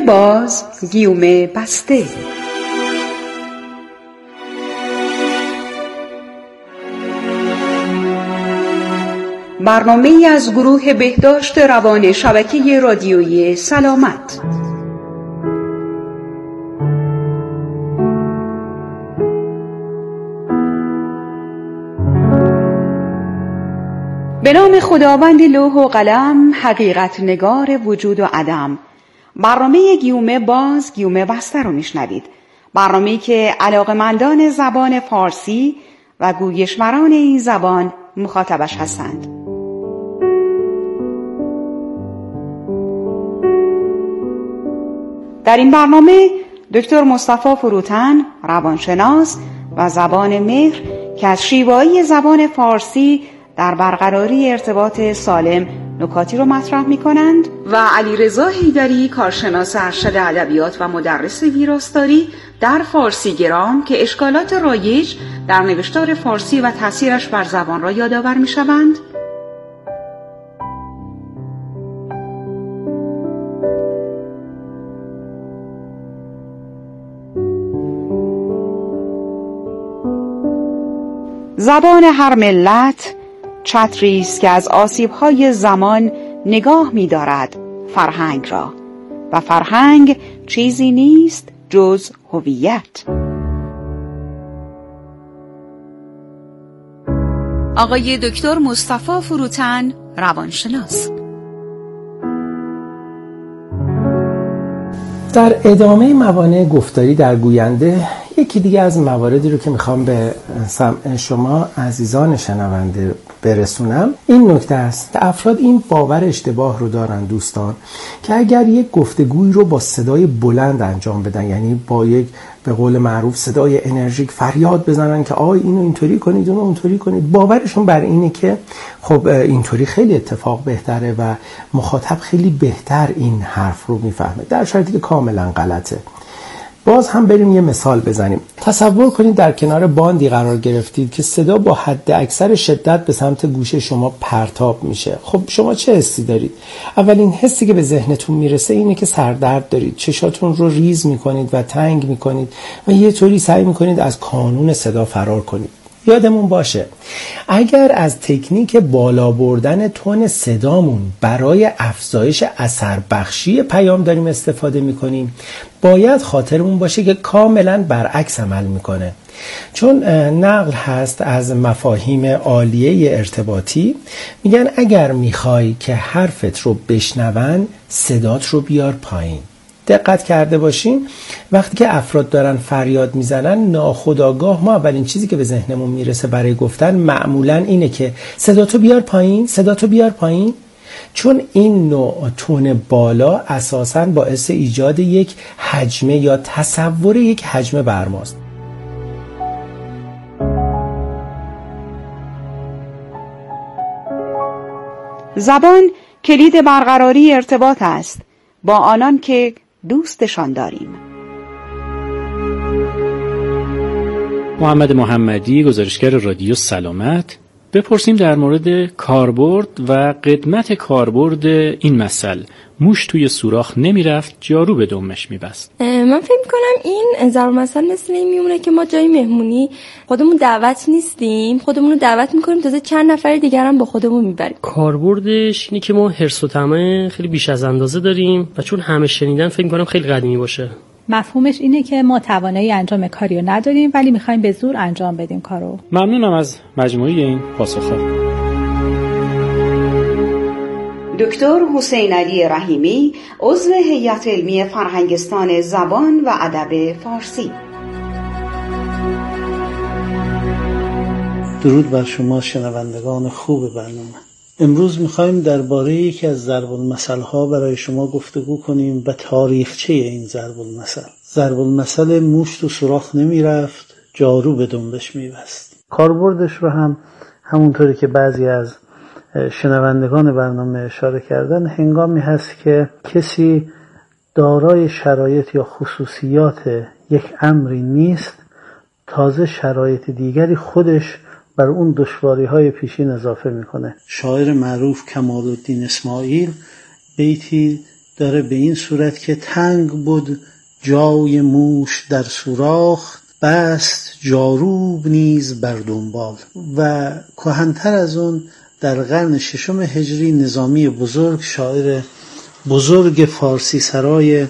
باز، گیومه بسته. برنامه‌ای از گروه بهداشت روان شبکه رادیویی سلامت. به نام خداوند لوح و قلم، حقیقت نگار وجود و عدم. برنامه گیومه باز، گیومه بسته رو میشنوید. برنامه‌ای که علاقه‌مندان زبان فارسی و گویشوران این زبان مخاطبش هستند. در این برنامه دکتر مصطفی فروتن، روانشناس و زبان مهر که از شیوایی زبان فارسی در برقراری ارتباط سالم نکاتی رو مطرح می کنند و علیرضا حیدری، کارشناس ارشد ادبیات و مدرس ویراستاری در فارسی گرام که اشکالات رایج در نوشتار فارسی و تاثیرش بر زبان را یادآور می شوند. زبان هر ملت چتری است که از آسیب‌های زمان نگاه می‌دارد فرهنگ را و فرهنگ چیزی نیست جز هویت. آقای دکتر مصطفی فروتن، روانشناس. در ادامه موانع گفتاری در گوینده یکی دیگه از مواردی رو که میخوام به سمع شما عزیزان شنونده برسونم این نکته است. افراد این باور اشتباه رو دارن دوستان که اگر یک گفتگوی رو با صدای بلند انجام بدن، یعنی با یک به قول معروف صدای انرژیک فریاد بزنن که آی اینو اینطوری کنید اونو اونطوری کنید، باورشون بر اینه که خب اینطوری خیلی اتفاق بهتره و مخاطب خیلی بهتر این حرف رو میفهمه، در صورتی که کاملا غلطه. باز هم بریم یه مثال بزنیم. تصور کنید در کنار باندی قرار گرفتید که صدا با حد اکثر شدت به سمت گوش شما پرتاب میشه. خب شما چه حسی دارید؟ اولین حسی که به ذهنتون میرسه اینه که سردرد دارید، چشاتون رو ریز میکنید و تنگ میکنید و یه طوری سعی میکنید از کانون صدا فرار کنید. یادمون باشه اگر از تکنیک بالا بردن تون صدامون برای افزایش اثر بخشی پیام داریم استفاده میکنیم، باید خاطرمون باشه که کاملا برعکس عمل میکنه. چون نقل هست از مفاهیم عالیه ارتباطی، میگن اگر میخوای که حرفت رو بشنون صدات رو بیار پایین. دقت کرده باشین وقتی که افراد دارن فریاد میزنن ناخودآگاه ما اولین چیزی که به ذهنمون میرسه برای گفتن معمولا اینه که صداتو بیار پایین، صداتو بیار پایین. چون این نوع تون بالا اساساً باعث ایجاد یک حجمه یا تصور یک حجمه بر ماست. زبان کلید برقراری ارتباط است با آنان که دوستشان داریم. محمد محمدی، گزارشگر رادیو سلامت. بپرسیم در مورد کاربرد و قدمت کاربرد این مثل. موش توی سوراخ نمیرفت، جارو به دمش میبست. من فکر میکنم این ضرب مثل مثل این میمونه که ما جای مهمونی خودمون دعوت نیستیم، خودمون رو دعوت میکنیم، تازه چند نفر دیگر هم با خودمون میبریم. کاربردش اینه که ما حرص و طمع خیلی بیش از اندازه داریم و چون همه شنیدن فکر میکنم خیلی قدیمی باشه. مفهومش اینه که ما توانایی انجام کاری رو نداریم ولی میخوایم به زور انجام بدیم کارو. ممنونم از مجموعه این پاسخ‌ها. دکتر حسین علی رحیمی، عضو هیئت علمی فرهنگستان زبان و ادب فارسی. درود بر شما شنوندگان خوب برنامه. امروز میخوایم درباره یکی از ضرب المثل‌ها برای شما گفتگو کنیم و تاریخچه این ضرب المثل. ضرب المثل موش تو سوراخ نمیرفت، جارو به دنبش میبست. کاربردش رو هم همونطوری که بعضی از شنوندگان برنامه اشاره کردن، هنگامی هست که کسی دارای شرایط یا خصوصیات یک امری نیست، تازه شرایط دیگری خودش بر اون دشواری‌های پیشین اضافه میکنه. شاعر معروف کمال الدین اسماعیل بیتی داره به این صورت که تنگ بود جای موش در سوراخ، بست جاروب نیز بر دنبال. و کهن‌تر از اون در قرن 6 هجری نظامی بزرگ، شاعر بزرگ فارسی سرای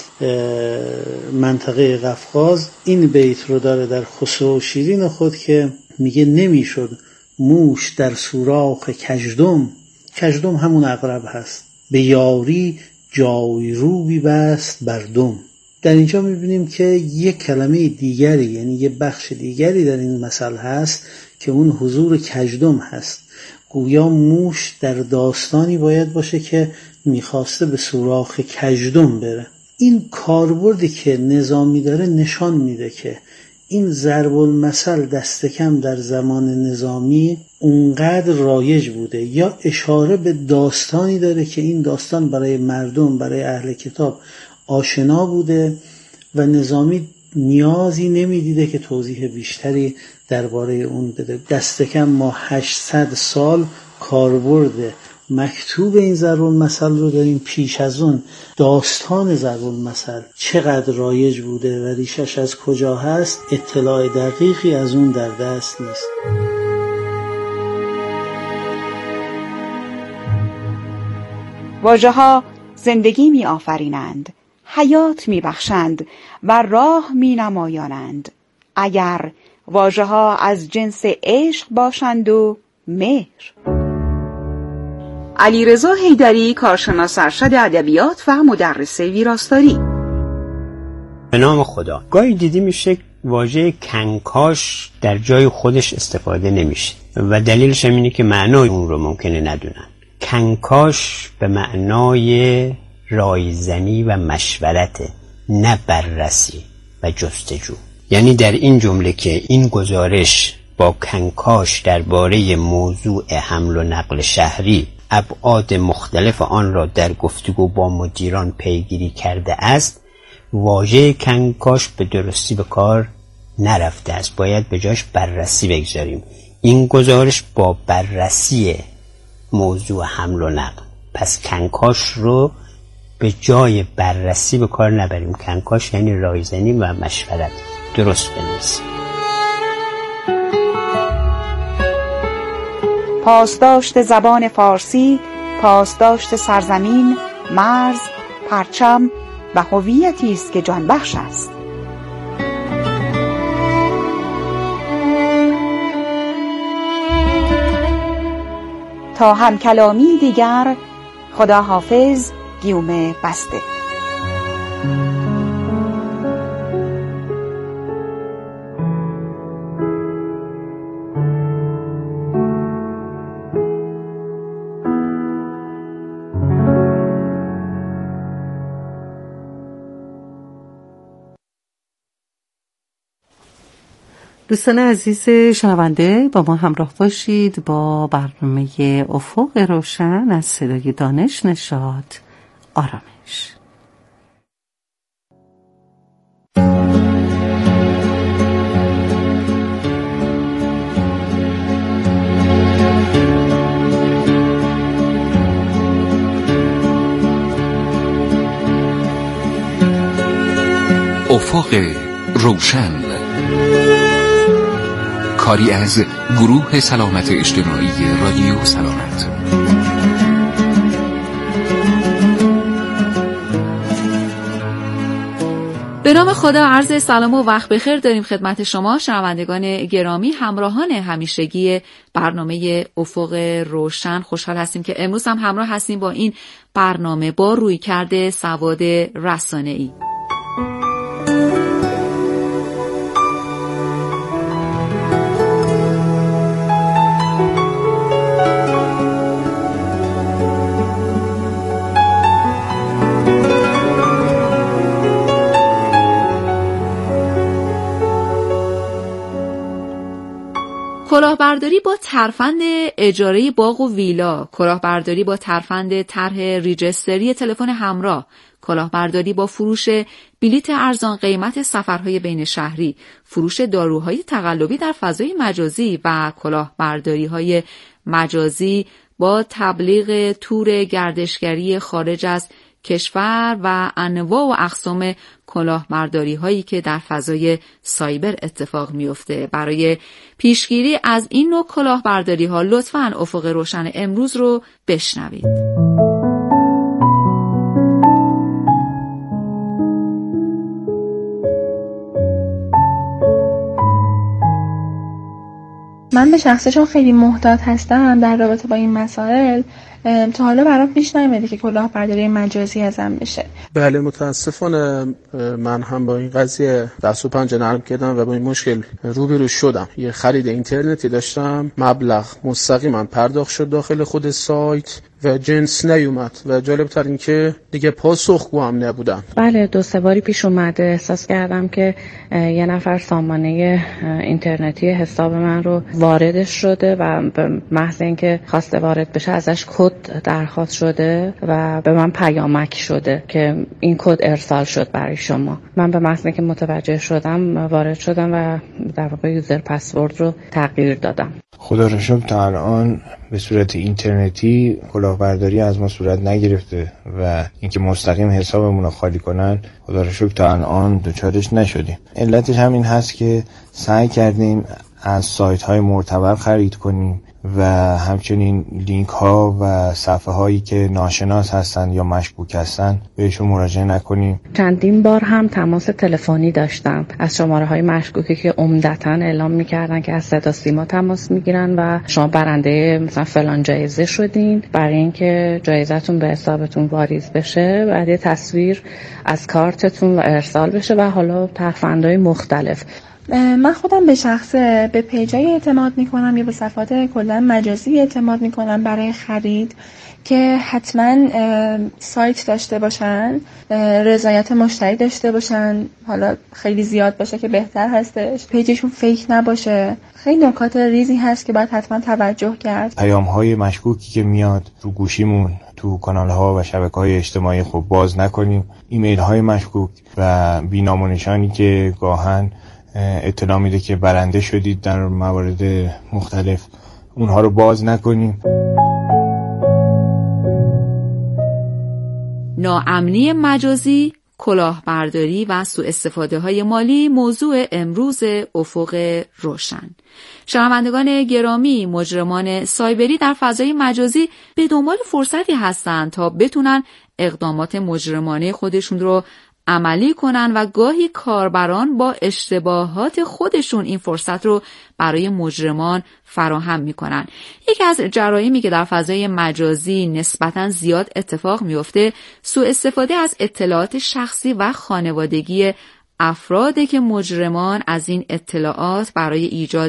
منطقه قفقاز، این بیت رو داره در خسرو و شیرین خود که میگه نمیشد موش در سوراخ کژدم، کژدم همون عقرب هست، به یاری جایروبی بست بر دم. در اینجا میبینیم که یک کلمه دیگری، یعنی یه بخش دیگری در این مثل هست که اون حضور کژدم هست. گویا موش در داستانی باید باشه که میخواسته به سوراخ کژدم بره. این کاربردی که نظامی داره نشان میده که این ضرب المثل دست کم در زمان نظامی اونقدر رایج بوده، یا اشاره به داستانی داره که این داستان برای مردم، برای اهل کتاب آشنا بوده و نظامی نیازی نمیدیده که توضیح بیشتری درباره اون بده. دست کم ما 800 سال کاربرد مکتوب این ضرب المثل رو داریم. پیش از اون داستان ضرب المثل چقدر رایج بوده و ریشش از کجا هست اطلاع دقیقی از اون در دست نیست. واژه‌ها زندگی می آفرینند، حیات می بخشند و راه می نمایانند. اگر واژه‌ها از جنس عشق باشند و مهر. علیرضا حیدری، کارشناس ارشد ادبیات و مدرس ویراستاری. به نام خدا. گاهی دیدی میشه واژه کنکاش در جای خودش استفاده نمیشه و دلیلش اینه که معنای اون رو ممکنه ندونن. کنکاش به معنای رایزنی و مشورته، نه بررسی و جستجو. یعنی در این جمله که این گزارش با کنکاش درباره موضوع حمل و نقل شهری ابعاد مختلف آن را در گفتگو با مدیران پیگیری کرده است، واژه کنکاش به درستی به کار نرفته است. باید به جاش بررسی بگذاریم. این گزارش با بررسی موضوع حمل و نقل، پس کنکاش رو به جای بررسی به کار نبریم. کنکاش یعنی رایزنی و مشورت. درست بنویسیم. پاسداشت زبان فارسی، پاسداشت سرزمین، مرز، پرچم و هویتی است که جان بخش است. تا هم کلامی دیگر، خدا حافظ. گیومه بسته. دوستان عزیز شنونده، با ما همراه باشید با برنامه افق روشن از صدای دانش، نشاط، آرامش. افق روشن، کاری از گروه سلامت اجتماعی رادیو سلامت. به نام خدا، عرض سلام و وقت بخیر داریم خدمت شما شنوندگان گرامی، همراهان همیشگی برنامه افق روشن. خوشحال هستیم که امروز هم همراه هستیم با این برنامه با رویکرد سواد رسانه‌ای. کلاهبرداری با ترفند اجاره باغ و ویلا، کلاهبرداری با ترفند طرح ریجستری تلفن همراه، کلاهبرداری با فروش بلیت ارزان قیمت سفرهای بین شهری، فروش داروهای تقلبی در فضای مجازی و کلاهبرداری‌های مجازی با تبلیغ تور گردشگری خارج از کشور و انواع و اقسام کلاهبرداری هایی که در فضای سایبر اتفاق میفته. برای پیشگیری از این نوع کلاهبرداری ها لطفاً افق روشن امروز رو بشنوید. من به شخصشون خیلی محتاط هستم در رابطه با این مسائل. تا حالا برام پیش نیامده که کلاهبرداری مجازی ازم بشه. بله متاسفانه من هم با این قضیه دست و پنجه نرم کردم و با این مشکل روبرو شدم. یه خرید اینترنتی داشتم، مبلغ مستقیما پرداخت شد داخل خود سایت و جنس نیومد و جالبتر این که دیگه پاسخگو هم نبودن. بله 2-3 باری پیش اومده. احساس کردم که یه نفر سامانه اینترنتی حساب من رو واردش شده و به محض اینکه خواسته وارد بشه ازش کد درخواست شده و به من پیامک شده که این کد ارسال شد برای شما. من به محض اینکه متوجه شدم وارد شدم و در واقع یوزر پسورد رو تغییر دادم. خدا رو شکر تا الان به صورت اینترنتی کلاهبرداری از ما صورت نگرفته و اینکه مستقیم حسابمون رو خالی کنن خدا رو شکر تا الان دچارش نشدیم. علتش همین هست که سعی کردیم از سایت های معتبر خرید کنیم و همچنین لینک ها و صفحه هایی که ناشناس هستن یا مشکوک هستن بهشون مراجعه نکنیم. چندین بار هم تماس تلفنی داشتم از شماره های مشکوکی که عمدتاً اعلام میکردن که از صدا سیما تماس میگیرن و شما برنده مثلا فلان جایزه شدین، برای اینکه جایزتون به حسابتون واریز بشه بعد یه تصویر از کارتتون و ارسال بشه و حالا ترفندهای مختلف. من خودم به شخصه به پیجای اعتماد میکنم یا به صفحات کلا مجازی اعتماد میکنم برای خرید که حتما سایت داشته باشن، رضایت مشتری داشته باشن، حالا خیلی زیاد باشه که بهتر هستش، پیجشون فیک نباشه. خیلی نکات ریزی هست که باید حتما توجه کرد. پیام‌های مشکوکی که میاد رو گوشیمون تو کانال‌ها و شبکه‌های اجتماعی خب باز نکنیم. ایمیل‌های مشکوک و بی‌نام و نشانی که گاهن اطلاع میده که برنده شدید در موارد مختلف اونها رو باز نکنیم. ناامنی مجازی، کلاهبرداری و سوء استفاده های مالی موضوع امروز افق روشن. شنوندگان گرامی، مجرمان سایبری در فضای مجازی به دنبال فرصتی هستند تا بتونن اقدامات مجرمانه خودشون رو عملی کنن و گاهی کاربران با اشتباهات خودشون این فرصت رو برای مجرمان فراهم میکنن. یکی از جرایمی که در فضای مجازی نسبتاً زیاد اتفاق میفته سوء استفاده از اطلاعات شخصی و خانوادگی افراده که مجرمان از این اطلاعات برای ایجاد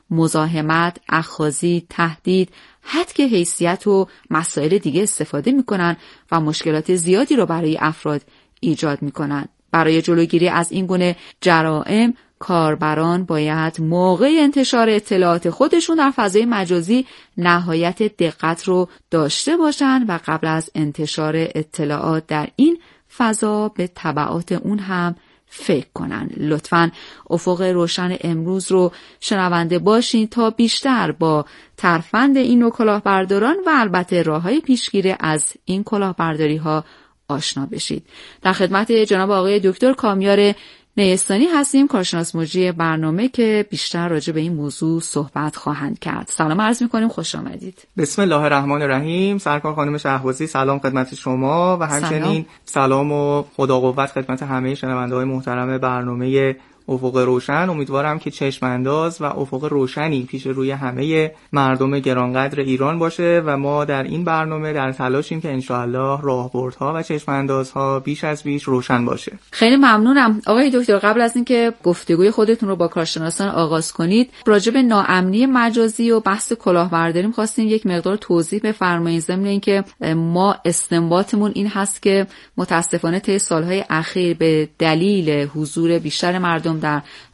مزاحمت، اخاذی، تهدید، حتی حیثیت و مسائل دیگه استفاده میکنن و مشکلات زیادی رو برای افراد ایجاد میکنند. برای جلوگیری از این گونه جرائم کاربران باید موقع انتشار اطلاعات خودشون در فضای مجازی نهایت دقت رو داشته باشند و قبل از انتشار اطلاعات در این فضا به تبعات اون هم فکر کنن. لطفاً افق روشن امروز رو شنونده باشین تا بیشتر با ترفند این نوع کلاهبرداران و البته راه‌های پیشگیری از این کلاهبرداری‌ها آشنا بشید. در خدمت جناب آقای دکتر کامیار نیستانی هستیم، کارشناس مجری برنامه که بیشتر راجع به این موضوع صحبت خواهند کرد. سلام عرض می‌کنیم، خوش آمدید. بسم الله الرحمن الرحیم. سرکار خانم شهبازی سلام خدمت شما و همچنین سلام و خدا قوت خدمت همه شنونده‌های محترم برنامه افق روشن. امیدوارم که چشم انداز و افق روشنی پیش روی همه مردم گرانقدر ایران باشه و ما در این برنامه در تلاشیم که انشاءالله راهبردها و چشم اندازها بیش از بیش روشن باشه. خیلی ممنونم آقای دکتر. قبل از اینکه گفتگوی خودتون رو با کارشناسان آغاز کنید راجع به ناامنی مجازی و بحث کلاهبرداری می‌خواستیم یک مقدار توضیح بفرمایید، ضمن اینکه ما استنباطمون این هست که متاسفانه طی سالهای اخیر به دلیل حضور بیشتر مردم در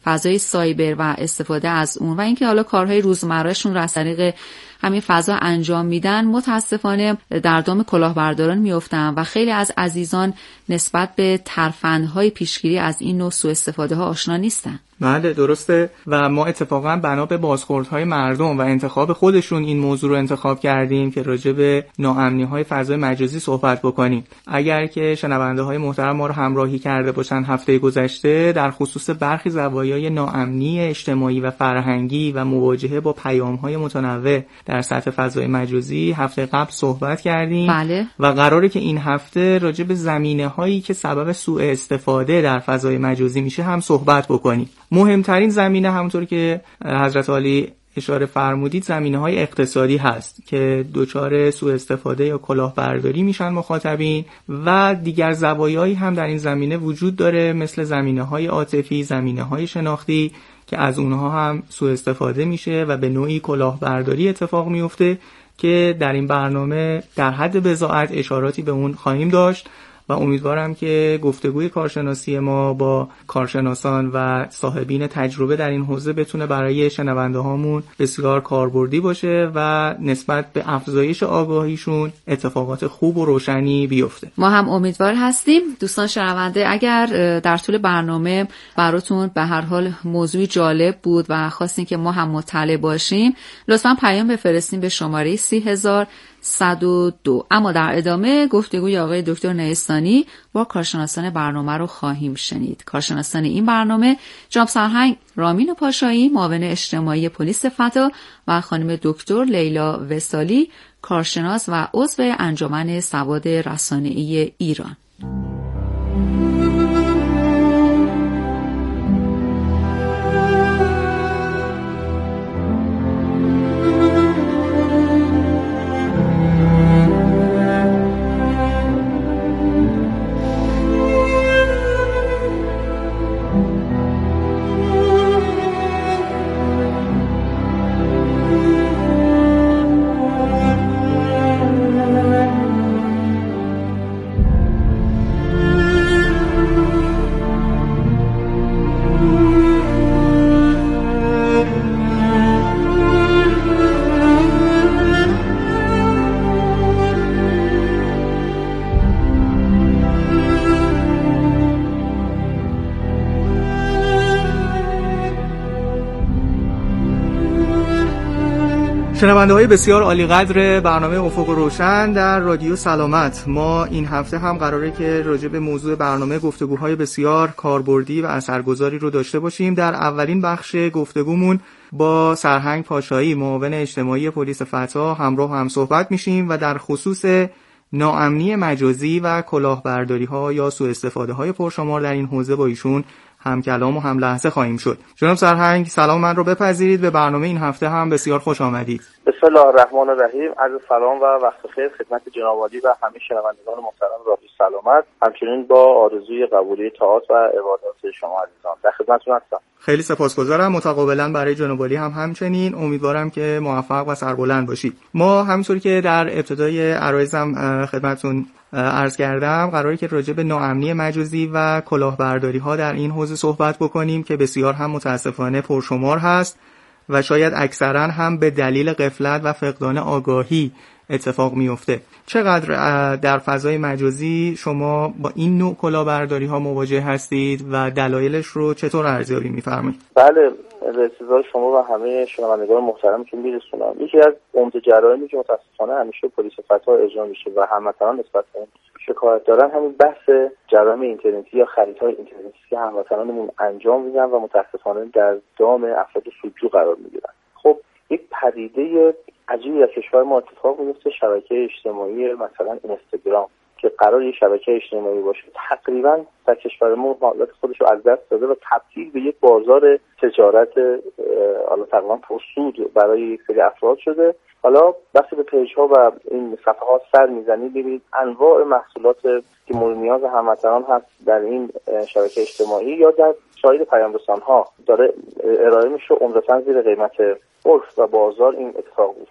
فضای سایبر و استفاده از اون و اینکه حالا کارهای روزمرهشون رو از طریق همین فضا انجام میدن، متاسفانه در دام کلاهبرداران میافتن و خیلی از عزیزان نسبت به ترفندهای پیشگیری از این نوع سوء استفاده ها آشنا نیستن. بله درسته و ما اتفاقا بنا به بازخوردهای مردم و انتخاب خودشون این موضوع رو انتخاب کردیم که راجع به ناامنی‌های فضای مجازی صحبت بکنیم. اگر که شنونده‌های محترم ما رو همراهی کرده باشن هفته گذشته در خصوص برخی زوایای ناامنی اجتماعی و فرهنگی و مواجهه با پیام‌های متنوع در سطح فضای مجازی هفته قبل صحبت کردیم. بله. و قراره که این هفته راجع به زمینه‌هایی که سبب سوء استفاده در فضای مجازی میشه هم صحبت بکنیم. مهمترین زمینه همونطور که حضرت عالی اشاره فرمودید زمینه‌های اقتصادی هست که دچار سوء استفاده یا کلاهبرداری میشن مخاطبین و دیگر زوایایی هم در این زمینه وجود داره مثل زمینه‌های عاطفی، زمینه‌های شناختی که از اونها هم سوء استفاده میشه و به نوعی کلاهبرداری اتفاق میفته که در این برنامه در حد بضاعت اشاراتی به اون خواهیم داشت و امیدوارم که گفتگوی کارشناسی ما با کارشناسان و صاحبین تجربه در این حوزه بتونه برای شنونده هامون بسیار کاربردی باشه و نسبت به افزایش آگاهیشون اتفاقات خوب و روشنی بیفته. ما هم امیدوار هستیم. دوستان شنونده اگر در طول برنامه براتون به هر حال موضوعی جالب بود و خواستین که ما هم مطلع باشیم لطفاً پیام بفرستین به شماره 30102. اما در ادامه گفتگوی آقای دکتر نیستانی با کارشناسان برنامه رو خواهیم شنید. کارشناسان این برنامه جناب سرهنگ رامین پاشایی معاون اجتماعی پلیس فتا و خانم دکتر لیلا وصالی کارشناس و عضو انجمن سواد رسانه‌ای ایران. شنونده‌های بسیار عالی قدر برنامه افق روشن در رادیو سلامت، ما این هفته هم قراره که راجع به موضوع برنامه گفتگوهای بسیار کاربردی و اثرگذاری رو داشته باشیم. در اولین بخش گفتگومون با سرهنگ پاشایی معاون اجتماعی پلیس فتا همراه هم صحبت میشیم و در خصوص ناامنی مجازی و کلاهبرداری‌ها یا سوء استفاده‌های پرشمار در این حوزه با ایشون هم کلام و هم لحظه خواهیم شد. جناب سرهنگ سلام من رو بپذیرید، به برنامه این هفته هم بسیار خوش آمدید. بسم الله الرحمن الرحیم. عرض سلام و وقت خیر خدمت جناب عالی و همه شنوندگان محترم رادیو سلامت، همچنین با آرزوی قبولی طاعات و عبادات شما عزیزان در خدمتتون هستم. خیلی سپاسگزارم. متقابلا برای جناب عالی هم همچنین. امیدوارم که موفق و سربلند باشید. ما همونطوری که در ابتدای عرایزم خدمتتون عرض کردم قراره که راجع به ناامنی مجازی و کلاهبرداری ها در این حوزه صحبت بکنیم که بسیار هم متاسفانه پرشمار هست و شاید اکثرا هم به دلیل غفلت و فقدان آگاهی اتفاق میفته. چقدر در فضای مجازی شما با این نوع کلاهبرداری ها مواجه هستید و دلایلش رو چطور ارزیابی می‌فرمایید؟ بله، به اطلاع شما و همه شنوندگان محترم که میرسونم. یکی از عمده جرایمی که متاسفانه همیشه پلیس فتا اجرا میشه و هموطنان نسبت به اون شکایت دارن همین بحث جرایم اینترنتی یا خریدهای اینترنتی که هموطنانمون انجام میدن و متاسفانه در دام افراد سودجو قرار میگیرن. خب یک پدیده عجیبی در کشور ما اتفاق میفته، شبکه اجتماعی مثلا اینستاگرام که قرار یه شبکه اجتماعی باشه تقریبا در کشور ما حالت خودش رو از دست داده و تبدیل به یک بازار تجارت حالا تقریبا پرسود برای یک سری افراد شده. حالا وقتی به پیج‌ها و این صفحات سر میزنید ببینید انواع محصولات که مورد نیاز هموطنان هست در این شبکه اجتماعی یا در سایر پیام‌رسان‌ها داره ارائه میشه، عمدتاً زیر قیمت عرف و بازار این اتفاق میفته.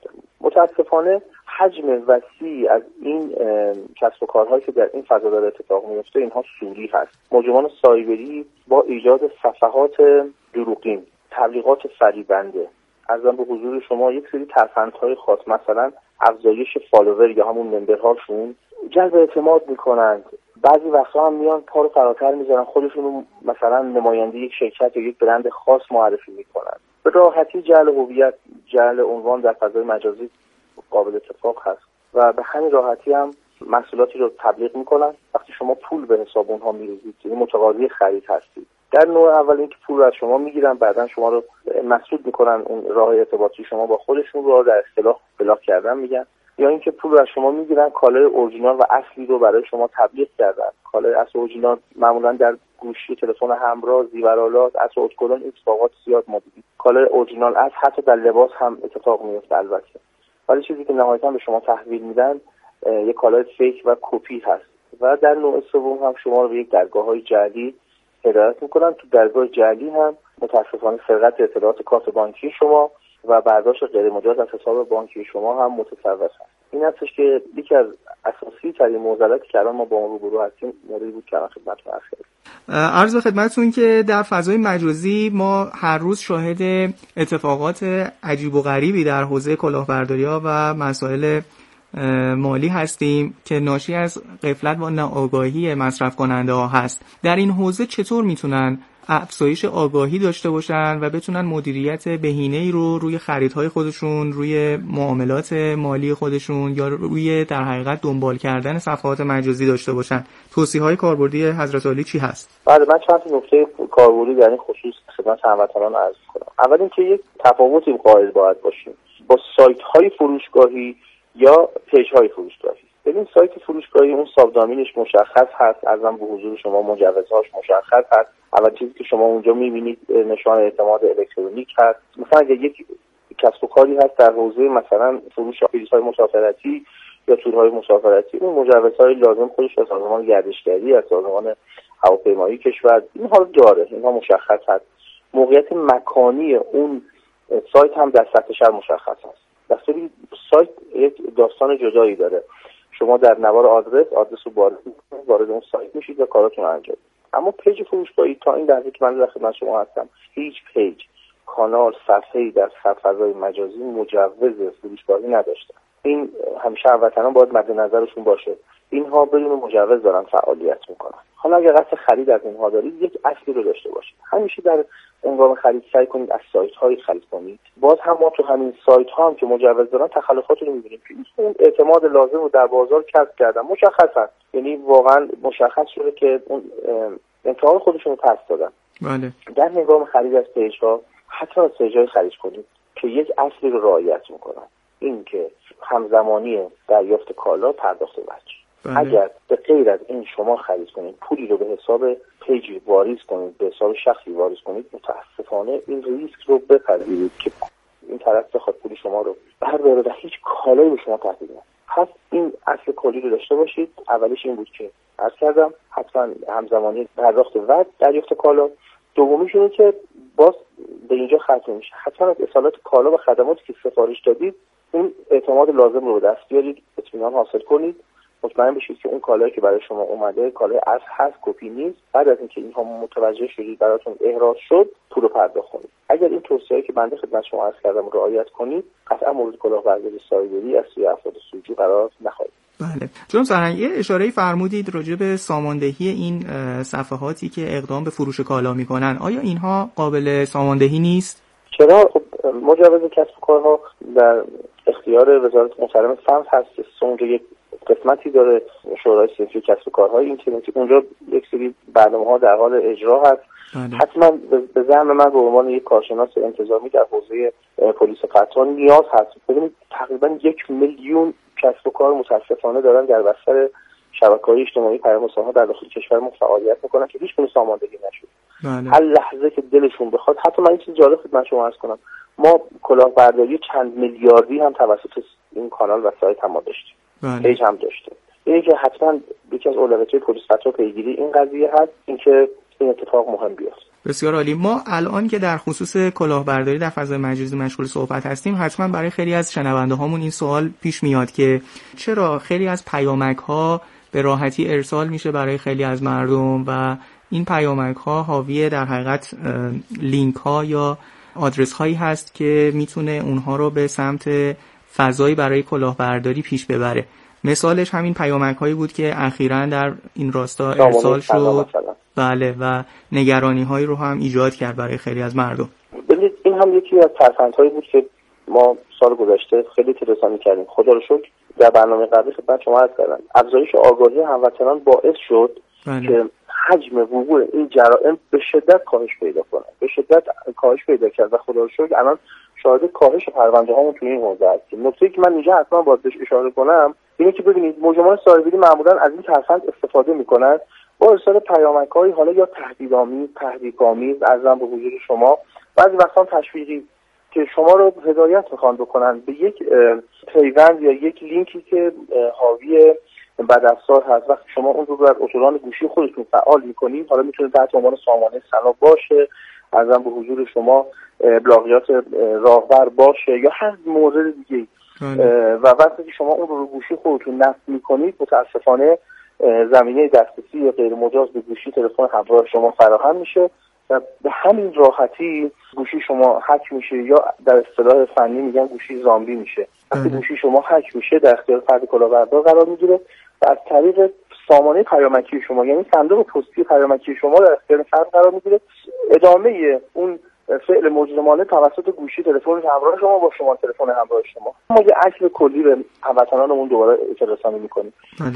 متاسفانه حجم وسیعی از این کسب و کارهایی که در این فضا داره اتفاق میفته اینها سوری هست. مجرمان سایبری با ایجاد صفحات دروغین، تبلیغات فریبنده، عرضم به حضور شما یک سری ترفندهای خاص، مثلا افزایش فالوور یا همون ممبرهاشون، جلب اعتماد میکنند. بعضی وقتا هم میان پا رو فراتر میذارن، خودشون رو مثلا نماینده یک شرکت یا یک برند خاص معرفی میکنن. به راحتی جعل هویت، جعل عنوان در فضای مجازی قابل اتفاق هست و به همین راحتی هم محصولاتی رو تبلیغ میکنن. وقتی شما پول به حساب اونها میریزید، یعنی متقاضی خرید هستید، در نوع اول اینکه پول رو از شما میگیرن، بعدن شما رو مسدود میکنن، اون راه ارتباطی شما با خودشون رو در اصطلاح بلاک کردن میگن، یا اینکه پول رو از شما میگیرن، کالای اورجینال و اصلی رو برای شما تبلیغ کردن. کالای اصل اورجینال معمولا در گوشی تلفن همراه، زیورآلات، اصل اتکلون، اتفاقات زیاد ما دیدیم. کالای اورجینال از حتی در لباس هم اتفاق میفته البته، ولی چیزی که نهایتا به شما تحویل میدن یک کالای فیک و کپی هست. و در نوع سوم هم شما رو به یک درگاه‌های جعلی هدایت میکنن. تو درگاه جعلی هم متاسفانه سرقت اطلاعات کارت بانکی شما و برداشت غیر مجاز از حساب بانکی شما هم متصور هست. این هستش که یکی از اساسی ترین معضلاتی که الان ما با اون روبرو هستیم موردی بود که خدمتتون عرض کردم. عرض به خدمتتون که در فضای مجازی ما هر روز شاهد اتفاقات عجیب و غریبی در حوزه کلاهبرداری‌ها و مسائل مالی هستیم که ناشی از غفلت و ناآگاهی مصرف کننده ها هست. در این حوزه چطور میتونن افزایش آگاهی داشته باشن و بتونن مدیریت بهینه‌ای رو روی خریدهای خودشون، روی معاملات مالی خودشون یا روی در حقیقت دنبال کردن صفحات مجازی داشته باشن؟ توصیه‌های کاربردی حضرت عالی چی هست؟ بله، من چند تا نکته کاربردی در این خصوص خدمت هموطنان عرض کنم. اول اینکه یک تفاوتی قائل باید باشیم با سایت‌های فروشگاهی یا پیج‌های فروشگاهی. ببین، سایت فروشگاهی اون سابدامینش مشخص هست، ازم به حضور شما مجوزهاش مشخص هست. اول چیزی که شما اونجا می‌بینید نشان اعتماد الکترونیک هست. مثلا اگه یک کسب و کاری هست در حوزه مثلا فروش بلیط‌های مسافرتی یا تورهای مسافرتی، اون مجوزهای لازم خودش از سازمان گردشگری، از سازمان هواپیمایی کشور اینها رو داره، اینها مشخص هست. موقعیت مکانی اون سایت هم در سطح شهر مشخص هست. دستوری سایت یک داستان جدایی داره. شما در نوار آدرس رو وارد اون سایت میشید و کاراتون رو انجام. اما پیج فروشگاهی تا این لحظه که من در خدمت شما هستم، هیچ پیج، کانال، صفحه‌ای در فضای مجازی مجوز فروشگاهی نداشته. این همیشه هموطنان باید مد نظرشون باشه. اینها بدون مجوز دارن فعالیت میکنن. حالا اگر قصد خرید از اینها دارید، یک اصلی رو داشته باشید. همیشه در هنگام خرید سعی کنید از سایت‌های خرید کنید. باز هم ما تو همین سایت‌ها هم که مجوز دارن تخلفات رو می‌بینیم که اون اعتماد لازم رو در بازار کسب کردن. مشخصاً، یعنی واقعاً مشخص شده که اون امتحان خودشون رو پس دادن. بله. در هنگام خرید از پیج‌ها حتی از پیج‌های خرید کنید که یک اصلی رو رعایت می‌کنن. این که همزمانی دریافت کالا پرداخت وجه. بله. اگر به غیر از این شما خرید کنید، پولی رو به حساب پیجی واریز کنید، به حساب شخصی واریز کنید، متاسفانه این ریسک رو بپذیرید که این طرف بخواد پول شما رو برداره و هیچ کالایی به شما تحویل نده. پس این اصل کلی رو داشته باشید. اولش این بود که عرض کردم حتما همزمانی پرداخت وجه دریافت کالا. دومیش اینه که باز به اینجا ختم میشه، حتما از اصالات کالا و خدماتی که سفارش دادید اون اعتماد لازم رو به دست بیارید، اطمینان حاصل کنید، مطمئن بشید که اون کالایی که برای شما اومده کالای اصل هست، کپی نیست. بعد از اینکه اینها متوجه شدید، براتون احراز شد، پول رو پرداخت کنید. اگر این توصیه‌ای که بنده خدمت شما عرض کردم رعایت کنید، قطعا مورد کلاهبرداری سایبری از سوی افراد سوجو قرار نخواهید. بله. چون سرانگیر اشاره فرمودید راجع به ساماندهی این صفحاتی که اقدام به فروش کالا میکنن. آیا اینها قابل ساماندهی نیست؟ چرا؟ خب مجوز کسب و کارها در اختیار وزارت محترم سمت هست. اونجا یک قسمتی داره، شورای صنفی کسب و کارهای اینترنتی، اونجا یک سری برنامه‌ها در حال اجرا هست. حتما به زعم من به عنوان یک کارشناس انتظامی در حوزه پلیس قطار نیاز هست. ببینید تقریبا 1 میلیون کسب و کار متاسفانه دارن در بستر شبکه‌های اجتماعی پیام‌رسان‌ها در داخل کشور ما فعالیت میکنن که هیچ گونه ساماندهی نشده. هر لحظه که دلشون بخواد، حتی من این چیز جالب خدمت شما عرض کنم، ما کلاهبرداری چند میلیاردی هم توسط این کانال و سایت هم داشتیم. پیج هم داشته. اینه که حتما یکی از اولویت‌های پلیس قطار پیگیری این قضیه هست، اینکه این اتفاق مهم بیفته. بسیار عالی. ما الان که در خصوص کلاهبرداری در فضای مجازی مشغول صحبت هستیم، حتما برای خیلی از شنونده هامون این سوال پیش میاد که چرا خیلی از پیامک ها به راحتی ارسال میشه برای خیلی از مردم و این پیامک ها حاوی در حقیقت لینک ها یا آدرس هایی هست که میتونه اونها رو به سمت فضایی برای کلاهبرداری پیش ببره. مثالش همین پیامک هایی بود که اخیراً در این راستا ارسال شد. بله، و نگرانی هایی رو هم ایجاد کرد برای خیلی از مردم. ببینید این هم یکی از ترفندهایی بود که ما سال گذشته خیلی تلسانی کردیم. خدا رو شکر در برنامه قبلی خدمت شما عرض کردم افزایش آگاهی هموطنان باعث شد که حجم وقوع این جرائم به شدت کاهش پیدا کنه، به شدت کاهش پیدا کرد و خدا رو شکر الان شاهد کاهش پرونده هامون توی این حوزه هستیم. نکته‌ای که من اینجا حتما باید بهش اشاره کنم اینه که ببینید مجرمان سایبری معمولا از این ترفند استفاده میکنن با ارسال پیامک‌های حالا یا تهدیدآمیز، تحریک‌آمیز، ارزم به حضور شما، بعضی وقتا تشویقی که شما رو هدایت میخوان بکنن به یک پیوند یا یک لینکی که حاوی بدافزار هست. وقتی شما اون رو در اتوران گوشی خودتون فعال میکنید، حالا میتونه تحت عنوان سامانه سنا باشه، ارزم به حضور شما ابلاغیات راهبر باشه یا هر مورد دیگه، و وقتی که شما اون رو گوشی خودتون نصب میکنید متاسفانه زمینه دسترسی یا غیر مجاز به گوشی تلفن همراه شما فراهم میشه و به همین راحتی گوشی شما هک میشه یا در اصطلاح فنی میگن گوشی زامبی میشه. وقتی گوشی شما هک میشه در اختیار فرد کلاهبردار قرار میگیره و از طریق سامانه پیامکی شما، یعنی صندوق پستی پیامکی شما در اختیار فرد قرار میگیره. ادامه اون فعل مجرمانه توسط گوشی تلفن همراه شما با شما تلفن همراه شما ما یه عکس کلی به هموطنانمون دوباره اطلاع رسانی میکنیم.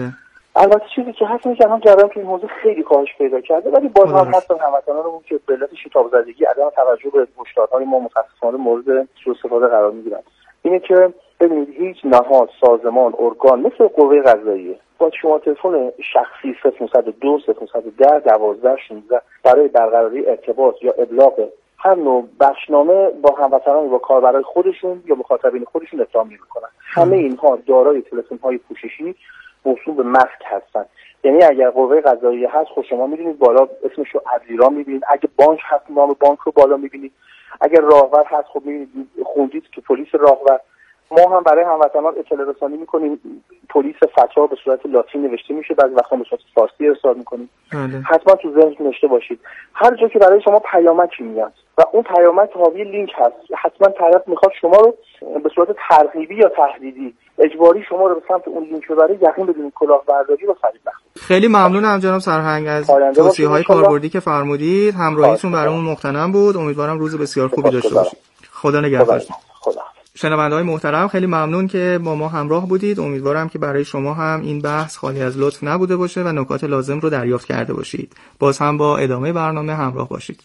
البته چیزی که هست اینه که الان جریان تو این حوزه خیلی کاهش پیدا کرده، ولی باز هم هستن هموطنانمون که به علت شتاب زدگی عدم توجه به هشدارهای ما متاسفانه مورد سوء استفاده قرار میگیرن. اینه که ببینید هیچ نهاد، سازمان، ارگان مثل قوه قضاییه با شما تلفن شخصی 0902 0910 12 16 برای برقراری ارتباط یا ابلاغ هر نوع بخشنامه با هموطنان، با کاربرای خودشون یا مخاطبین خودشون اقدام میکنن. همه اینها دارای تلفن‌های پوششی موسوم به ماسک هستن. یعنی اگر قوه قضاییه هست خود شما می‌بینید بالا اسمش رو عدلیرا می‌بینید، اگه بانک هست نام بانک رو بالا می‌بینید، اگر راهور هست خب می‌بینید خوندید که پلیس راهور. ما هم برای هموطنان اطلاع رسانی می‌کنیم، پلیس فتا به صورت لاتین نوشته میشه، بعضی وقتا به صورت فارسی ارسال می‌کنیم. حتما تو ذهنتون داشته باشید هر جا که برای شما پیامکی میاد و اون پیامک حاوی لینک هست، حتما طرف میخواد شما رو به صورت ترغیبی یا تهدیدی اجباری شما رو به سمت اون لینک ببره، یقین بدونید کلاهبرداری و فریب نخورید. خیلی ممنونم جناب سرهنگ از توصیه‌های کاربردی که فرمودید. همراهیتون برامون مغتنم بود. امیدوارم روز بسیار خوبی داشته باشید. خدا نگهدار. خدا. شنونده‌های محترم خیلی ممنون که با ما همراه بودید. امیدوارم که برای شما هم این بحث خالی از لطف نبوده باشه و نکات لازم رو دریافت کرده باشید. باز هم با ادامه برنامه همراه باشید.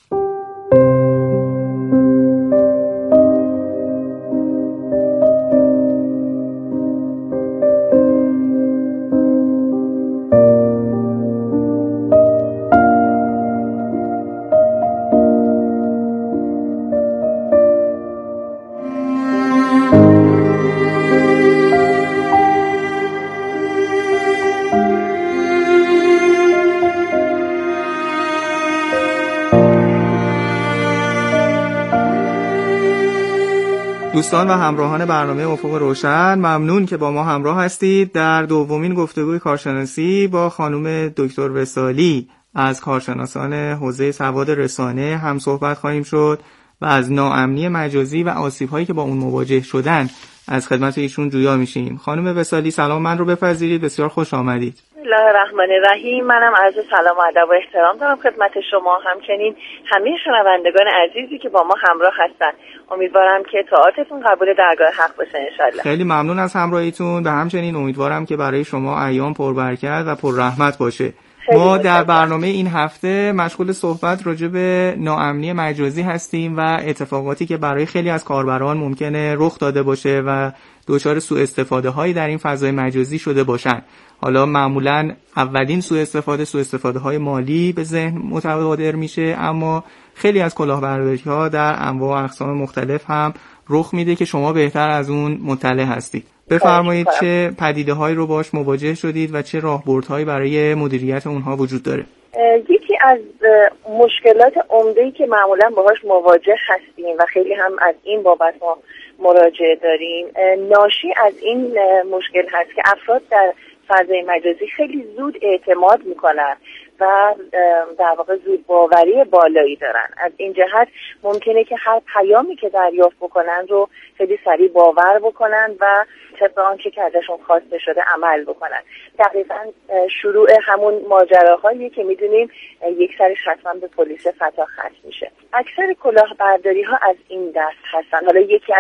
دوستان و همراهان برنامه افق روشن، ممنون که با ما همراه هستید. در دومین گفتگوی کارشناسی با خانم دکتر وصالی از کارشناسان حوزه سواد رسانه هم صحبت خواهیم شد و از ناامنی مجازی و آسیب‌هایی که با اون مواجه شدن از خدمت ایشون جویا میشیم. خانم وصالی سلام من رو بپذیرید، بسیار خوش آمدید. بسم الله الرحمن الرحیم. منم عرض سلام و ادب و احترام دارم خدمت شما، همچنین همه شنوندگان عزیزی که با ما همراه هستن. امیدوارم که طاعاتتون قبول درگاه حق باشه انشالله. خیلی ممنون از همراهیتون و همچنین امیدوارم که برای شما ایام پربرکت و پر رحمت باشه. ما در برنامه این هفته مشغول صحبت راجع به ناامنی مجازی هستیم و اتفاقاتی که برای خیلی از کاربران ممکنه رخ داده باشه و دچار سوء استفاده هایی در این فضای مجازی شده باشن. حالا معمولاً اولین سوء استفاده های مالی به ذهن متبادر میشه، اما خیلی از کلاهبرداری‌ها در انواع و اقسام مختلف هم رخ میده که شما بهتر از اون مطلع هستید. بفرمایید چه پدیده‌هایی رو باش مواجه شدید و چه راهبردهایی برای مدیریت اونها وجود داره؟ یکی از مشکلات عمده‌ای که معمولا باهاش مواجه هستیم و خیلی هم از این بابت ما مراجعه داریم، ناشی از این مشکل هست که افراد در فضای مجازی خیلی زود اعتماد میکنن و در واقع زود باوری بالایی دارن. از این جهت ممکنه که هر پیامی که دریافت بکنن رو خیلی سریع باور بکنن و طبق آنچه که ازشون خواسته شده عمل بکنن. دقیقاً شروع همون ماجراهایی که میدونیم یک سرش حتما به پلیس فتا ختم میشه. اکثر کلاهبرداری ها از این دست هستن. حالا یکی